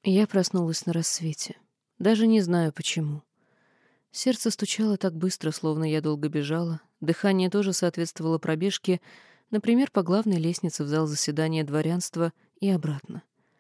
Я проснулась на рассвете. Даже не знаю почему. Сердце стучало так быстро, словно я долго бежала. Дыхание тоже соответствовало пробежке, например, по главной лестнице в зал заседания дворянства и обратно.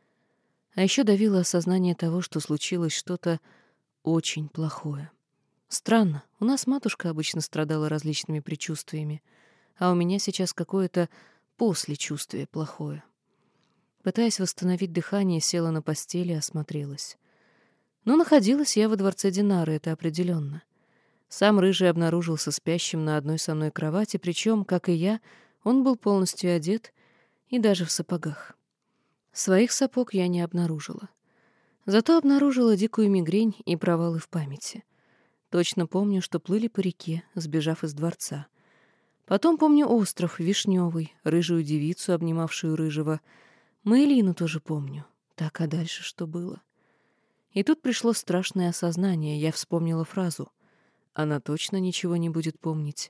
А еще давило осознание того, что случилось что-то очень плохое. Странно, у нас матушка обычно страдала различными предчувствиями, а у меня сейчас какое-то послечувствие плохое. Пытаясь восстановить дыхание, села на постели и осмотрелась. Но находилась я во дворце Динары, это определенно. Сам Рыжий обнаружился спящим на одной со мной кровати, причем, как и я, он был полностью одет и даже в сапогах. Своих сапог я не обнаружила. Зато обнаружила дикую мигрень и провалы в памяти. Точно помню, что плыли по реке, сбежав из дворца. Потом помню остров, Вишневый, рыжую девицу, обнимавшую Рыжего. Маэлину тоже помню. Так, а дальше что было? И тут пришло страшное осознание. Я вспомнила фразу. Она точно ничего не будет помнить.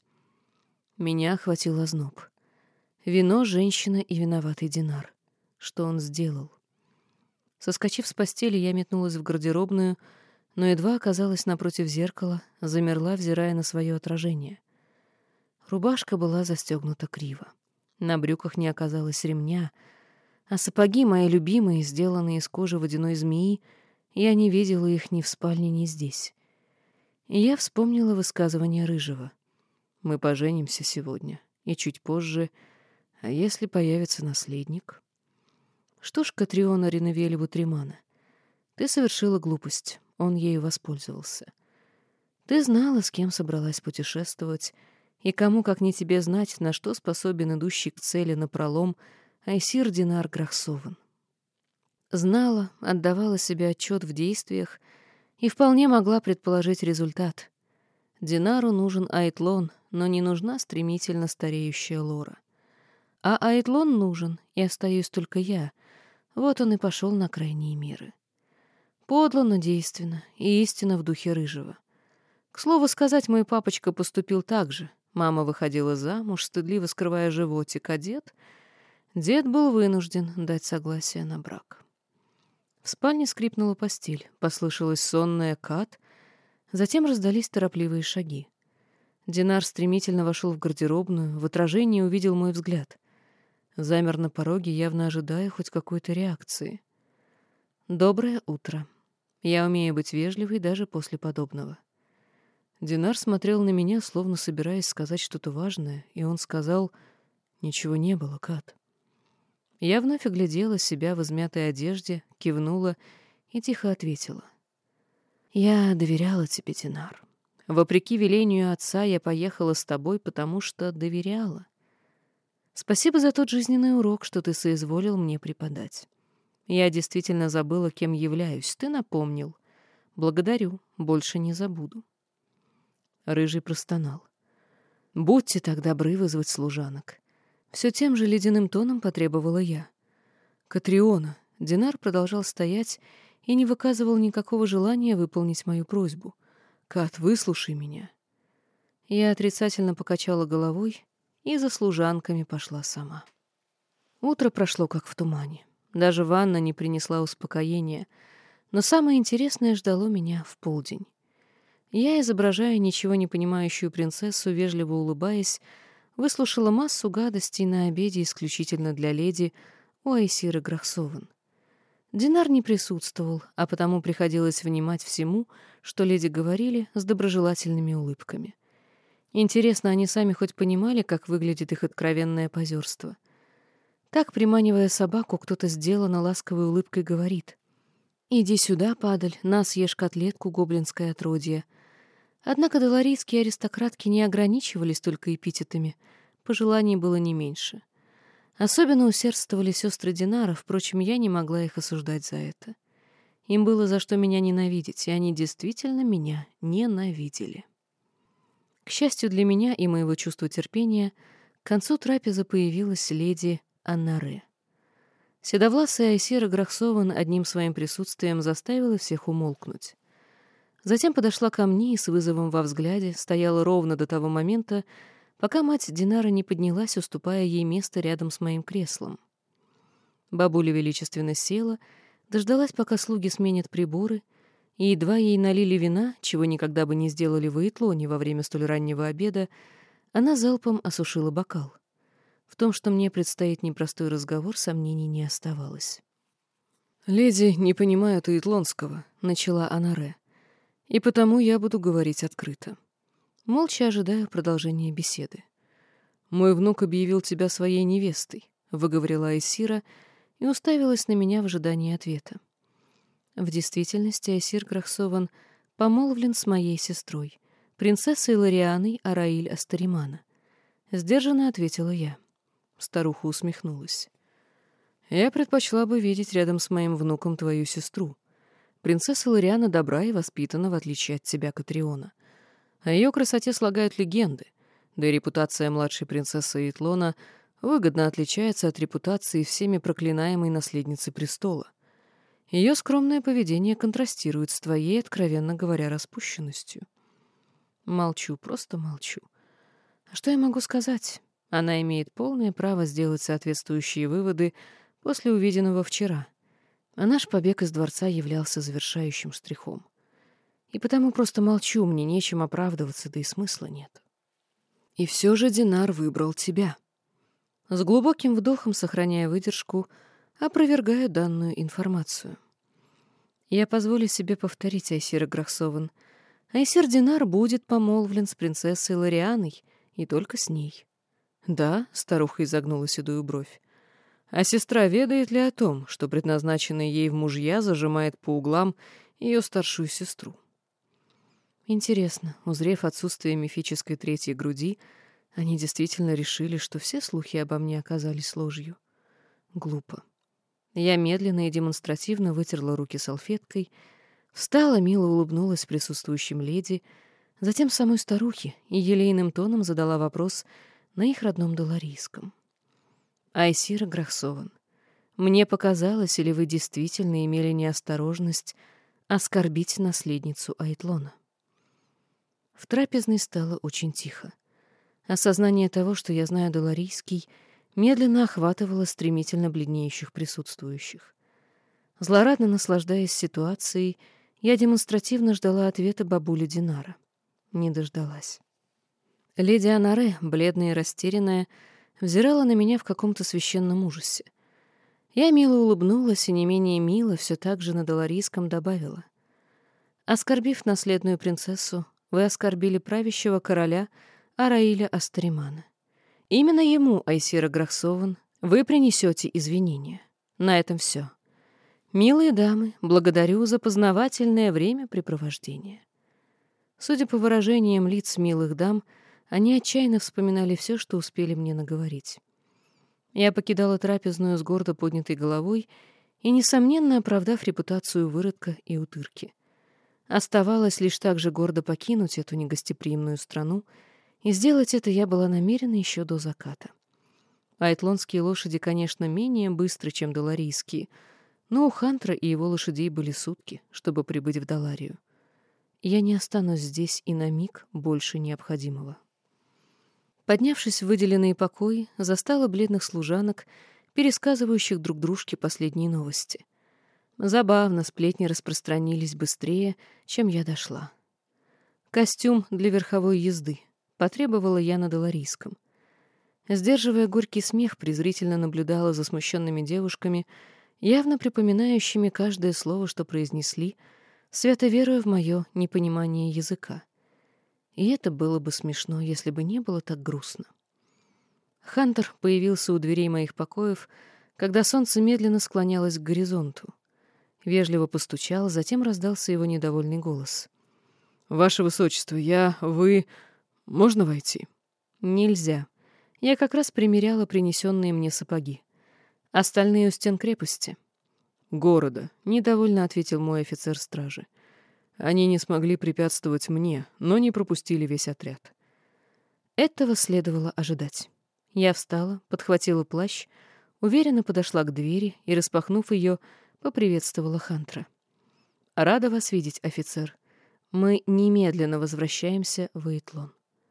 Меня охватил озноб. Вино, женщина и виноватый Динар. Что он сделал? Соскочив с постели, я метнулась в гардеробную, но едва оказалась напротив зеркала, замерла, взирая на свое отражение. Рубашка была застегнута криво. На брюках не оказалось ремня, а сапоги, мои любимые, сделанные из кожи водяной змеи, я не видела их ни в спальне, ни здесь. И я вспомнила высказывание Рыжего. Мы поженимся сегодня, и чуть позже, а если появится наследник? Что ж, Катриона Риневель Бутримана, ты совершила глупость, он ею воспользовался. Ты знала, с кем собралась путешествовать, и кому, как не тебе, знать, на что способен идущий к цели напролом Айсир Динар Грахсован. Знала, отдавала себе отчет в действиях и вполне могла предположить результат. Динару нужен Айтлон, но не нужна стремительно стареющая Лора. А Айтлон нужен, и остаюсь только я. Вот он и пошел на крайние меры. Подло, но действенно, и истинно в духе Рыжего. К слову сказать, мой папочка поступил так же. Мама выходила замуж, стыдливо скрывая животик, а дед был вынужден дать согласие на брак. В спальне скрипнула постель, послышалась сонная кат, затем раздались торопливые шаги. Динар стремительно вошел в гардеробную, в отражении увидел мой взгляд. Замер на пороге, явно ожидая хоть какой-то реакции. «Доброе утро. Я умею быть вежливой даже после подобного». Динар смотрел на меня, словно собираясь сказать что-то важное, и он сказал: «Ничего не было, Кат». Я вновь оглядела себя в измятой одежде, кивнула и тихо ответила. «Я доверяла тебе, Динар. Вопреки велению отца я поехала с тобой, потому что доверяла. Спасибо за тот жизненный урок, что ты соизволил мне преподать. Я действительно забыла, кем являюсь. Ты напомнил. Благодарю, больше не забуду». Рыжий простонал. «Будьте так добры вызвать служанок». Все тем же ледяным тоном потребовала я. «Катриона». Динар продолжал стоять и не выказывал никакого желания выполнить мою просьбу. «Кат, выслушай меня». Я отрицательно покачала головой и за служанками пошла сама. Утро прошло как в тумане. Даже ванна не принесла успокоения, но самое интересное ждало меня в полдень. Я, изображая ничего не понимающую принцессу, вежливо улыбаясь, выслушала массу гадостей на обеде исключительно для леди у Айсиры Грахсован. Динар не присутствовал, а потому приходилось внимать всему, что леди говорили, с доброжелательными улыбками. Интересно, они сами хоть понимали, как выглядит их откровенное позерство? Так, приманивая собаку, кто-то сделанно ласковой улыбкой говорит: «Иди сюда, падаль, на съешь котлетку, гоблинское отродье». Однако доларийские аристократки не ограничивались только эпитетами, пожеланий было не меньше. Особенно усердствовали сестры Динара, впрочем, я не могла их осуждать за это. Им было за что меня ненавидеть, и они действительно меня ненавидели. К счастью для меня и моего чувства терпения, к концу трапезы появилась леди Аннаре. Седовласая Айсира Грахсован одним своим присутствием заставила всех умолкнуть. Затем подошла ко мне и с вызовом во взгляде стояла ровно до того момента, пока мать Динара не поднялась, уступая ей место рядом с моим креслом. Бабуля величественно села, Дождалась, пока слуги сменят приборы, и едва ей налили вина, чего никогда бы не сделали в Итлоне во время столь раннего обеда, она залпом осушила бокал. В том, что мне предстоит непростой разговор, сомнений не оставалось. «Леди не понимают итлонского», — начала Анаре, — «и потому я буду говорить открыто. Молча ожидаю продолжения беседы. «Мой внук объявил тебя своей невестой», — выговорила Айсира и уставилась на меня в ожидании ответа. В действительности Айсир Грахсован помолвлен с моей сестрой, принцессой Ларианой Араиль Астаримана. Сдержанно ответила я. Старуха усмехнулась. «Я предпочла бы видеть рядом с моим внуком твою сестру. Принцесса Лариана добра и воспитана, в отличие от тебя, Катриона. О ее красоте слагают легенды, да и репутация младшей принцессы Итлона выгодно отличается от репутации всеми проклинаемой наследницы престола. Ее скромное поведение контрастирует с твоей, откровенно говоря, распущенностью». Молчу, просто молчу. А что я могу сказать? Она имеет полное право сделать соответствующие выводы после увиденного вчера. А наш побег из дворца являлся завершающим штрихом. И потому просто молчу, мне нечем оправдываться, да и смысла нет. И все же Динар выбрал тебя. С глубоким вдохом, сохраняя выдержку, опровергаю данную информацию. Я позволю себе повторить, Айсир Грахсован. Айсир Динар будет помолвлен с принцессой Ларианой, и только с ней. Да, старуха изогнула седую бровь. А сестра ведает ли о том, что предназначенный ей в мужья зажимает по углам ее старшую сестру? Интересно, узрев отсутствие мифической третьей груди, они действительно решили, что все слухи обо мне оказались ложью. Глупо. Я медленно и демонстративно вытерла руки салфеткой, встала, мило улыбнулась присутствующим леди, затем самой старухе и елейным тоном задала вопрос на их родном доларийском. «Айсира Грахсован, мне показалось, или вы действительно имели неосторожность оскорбить наследницу Айтлона?» В трапезной стало очень тихо. Осознание того, что я знаю доларийский, медленно охватывало стремительно бледнеющих присутствующих. Злорадно наслаждаясь ситуацией, я демонстративно ждала ответа бабули Динара. Не дождалась. Леди Анаре, бледная и растерянная, взирала на меня в каком-то священном ужасе. Я мило улыбнулась и не менее мило все так же на доларийском добавила. «Оскорбив наследную принцессу, вы оскорбили правящего короля Араиля Астаримана. Именно ему, Айсира Грахсован, вы принесете извинения. На этом все. Милые дамы, благодарю за познавательное времяпрепровождение». Судя по выражениям лиц милых дам, они отчаянно вспоминали все, что успели мне наговорить. Я покидала трапезную с гордо поднятой головой и, несомненно, оправдав репутацию выродка и утырки. Оставалось лишь так же гордо покинуть эту негостеприимную страну, и сделать это я была намерена еще до заката. Айтлонские лошади, конечно, менее быстры, чем доларийские, но у Хантра и его лошадей были сутки, чтобы прибыть в Даларию. Я не останусь здесь и на миг больше необходимого. Поднявшись в выделенные покои, застала бледных служанок, пересказывающих друг дружке последние новости. Забавно, сплетни распространились быстрее, чем я дошла. «Костюм для верховой езды», — потребовала я на доларийском. Сдерживая горький смех, презрительно наблюдала за смущенными девушками, явно припоминающими каждое слово, что произнесли, свято веруя в мое непонимание языка. И это было бы смешно, если бы не было так грустно. Хантер появился у дверей моих покоев, когда солнце медленно склонялось к горизонту. Вежливо постучал, затем раздался его недовольный голос. «Ваше высочество, вы... Можно войти?» «Нельзя. Я как раз примеряла принесенные мне сапоги. Остальные у стен крепости». «Города», — недовольно ответил мой офицер стражи. «Они не смогли препятствовать мне, но не пропустили весь отряд». Этого следовало ожидать. Я встала, подхватила плащ, уверенно подошла к двери и, распахнув ее, поприветствовала Хантра. «Рада вас видеть, офицер. Мы немедленно возвращаемся в Итлон».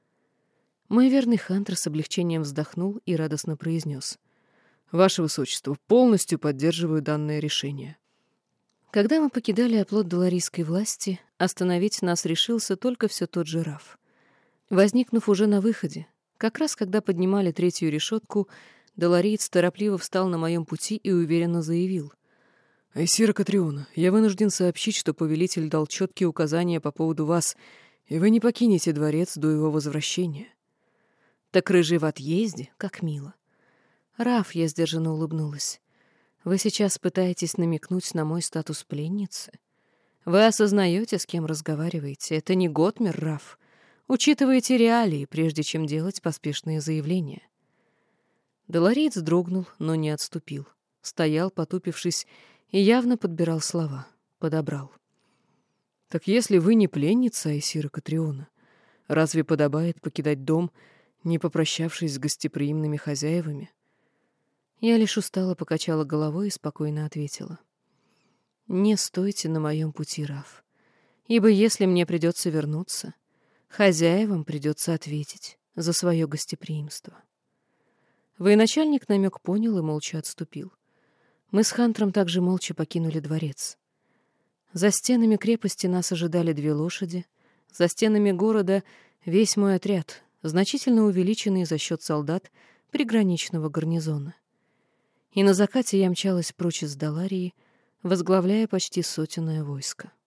Мой верный Хантр с облегчением вздохнул и радостно произнес. «Ваше высочество, полностью поддерживаю данное решение». Когда мы покидали оплот доларийской власти, остановить нас решился только все тот же Раф. Возникнув уже на выходе, как раз когда поднимали третью решетку, долариец торопливо встал на моем пути и уверенно заявил: «Айсира Катриона, я вынужден сообщить, что повелитель дал четкие указания по поводу вас, и вы не покинете дворец до его возвращения». «Так рыжий в отъезде? Как мило». «Раф», — я сдержанно улыбнулась, — «вы сейчас пытаетесь намекнуть на мой статус пленницы? Вы осознаете, с кем разговариваете? Это не Готмер, Раф. Учитывайте реалии, прежде чем делать поспешные заявления». Долариец дрогнул, но не отступил. Стоял, потупившись, и явно подбирал слова. Подобрал. «Так если вы не пленница, Айсира Катриона, разве подобает покидать дом, не попрощавшись с гостеприимными хозяевами?» Я лишь устало покачала головой и спокойно ответила: «Не стойте на моем пути, Раф, ибо если мне придется вернуться, хозяевам придется ответить за свое гостеприимство». Военачальник намек понял и молча отступил. Мы с Хантером также молча покинули дворец. За стенами крепости нас ожидали 2 лошади, за стенами города весь мой отряд, значительно увеличенный за счет солдат приграничного гарнизона. И на закате я мчалась прочь из Даларии, возглавляя почти сотенное войско.